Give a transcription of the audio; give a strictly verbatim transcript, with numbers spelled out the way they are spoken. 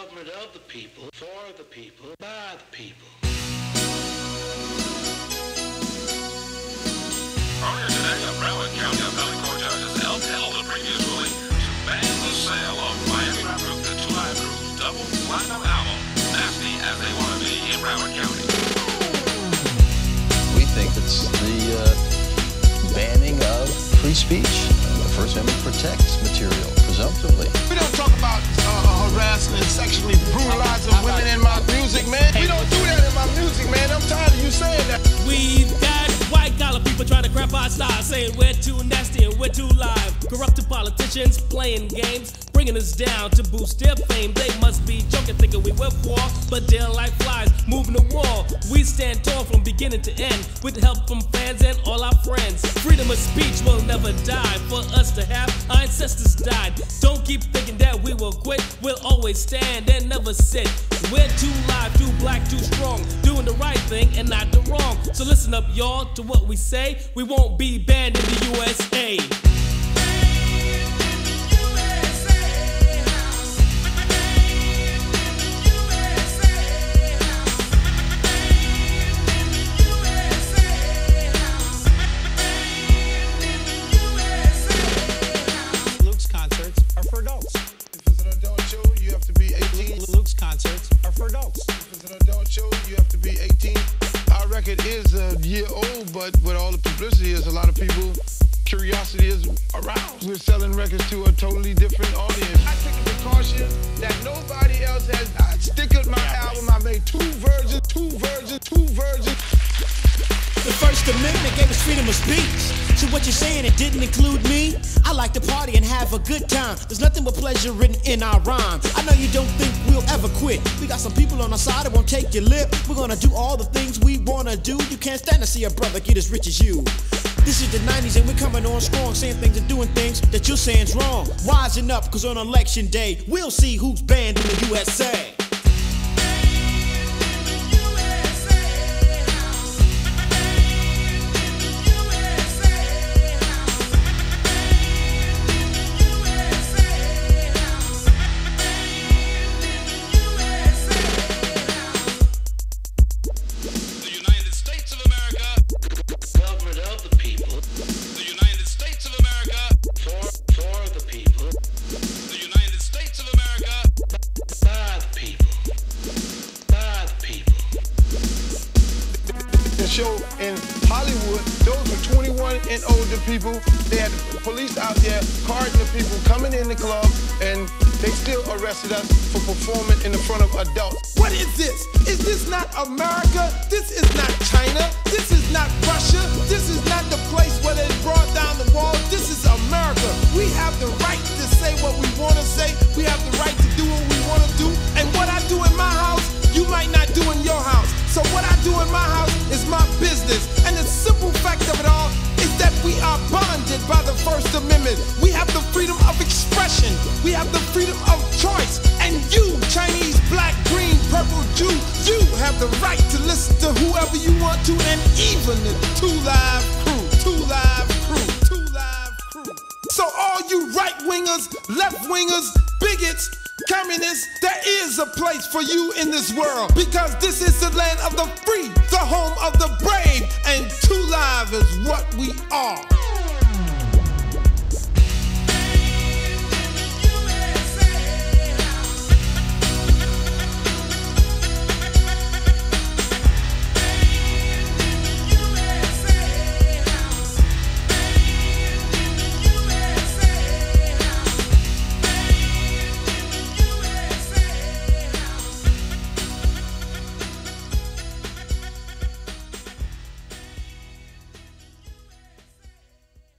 government of the people, for the people, by the people. Earlier today, a Broward County appellate court judges upheld a previous ruling to ban the sale of Miami rap group The Two Live Crew's double platinum album, Nasty As They Wanna Be, in Broward County. We think it's the uh, banning of free speech. Uh, the First Amendment protects material, presumptively. We don't talk about uh, harassing and sexually brutalizing women in my music, man. We don't do that in my music, man. I'm tired of you saying that. We've got white collar people trying to crap our style, saying we're too nasty and we're too live. Corrupted politicians playing games, bringing us down to boost their fame. They must be joking, thinking we were poor, but they're like flies moving the wall. We stand tall from beginning to end, with help from fans and all our friends. Freedom of speech will never die. For us to have, our ancestors died. Don't keep thinking that we will quit. We'll always stand and never sit. We're too live, too black, too strong, doing the right thing and not the wrong. So listen up, y'all, to what we say. We won't be banned in the U S A. Luke's concerts are for adults. If it's an adult show, you have to be eighteen. Luke's concerts are for adults. If it's an adult show, you have to be eighteen. Our record is a year old, but with all the publicity, there's a lot of people, curiosity is aroused. We're selling records to a totally different audience. I take the precaution that nobody else has. I stick with my album. I made two versions, two versions, two versions. The First Amendment gave us freedom of speech. So what you're saying, it didn't include me? I like to party and have a good time. There's nothing but pleasure written in our rhyme. I know you don't think we'll ever quit. We got some people on our side that won't take your lip. We're gonna do all the things we wanna do. You can't stand to see a brother get as rich as you. This is the nineties and we're coming on strong, saying things and doing things that you're saying's wrong. Wising up, cause on election day, we'll see who's banned in the U S A. Show in Hollywood, those were twenty-one and older people. They had the police out there carding the people coming in the club, and they still arrested us for performing in the front of adults. What is this? Is this not America? This is not China. This is not Russia. This is not the place where they brought down the wall. This is America. We have the right to say what we want to say. We have the right to do what we want to do. And what I do in my house, you might not do in your house. So what I do in my house is my business. And the simple fact of it all is that we are bonded by the First Amendment. We have the freedom of expression. We have the freedom of choice. And you, Chinese, black, green, purple, Jew, you have the right to listen to whoever you want to, and even the Two Live Crew, Two Live Crew, Two Live Crew. So all you right-wingers, left-wingers, bigots, communists, there is a place for you in this world, because this is the land of the free, the home of the brave, and Two Live is what we are.